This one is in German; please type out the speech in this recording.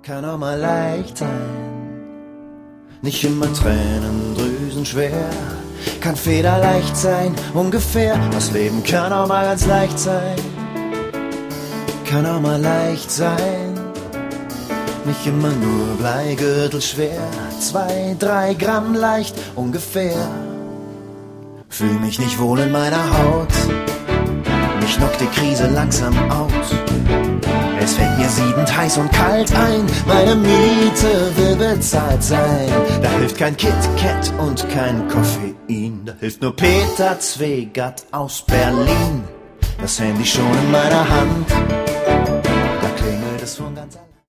kann auch mal leicht sein. Nicht immer Tränendrüsen schwer, kann federleicht sein, ungefähr. Das Leben kann auch mal ganz leicht sein, kann auch mal leicht sein. Nicht immer nur Bleigürtel schwer, 2, 3 Gramm leicht, ungefähr. Fühl mich nicht wohl in meiner Haut, mich knockt die Krise langsam aus. Es fällt mir siedend heiß und kalt ein, meine Miete will bezahlt sein. Da hilft kein KitKat und kein Koffein, da hilft nur Peter Zwegert aus Berlin. Das Handy schon in meiner Hand, da klingelt es von ganz allein.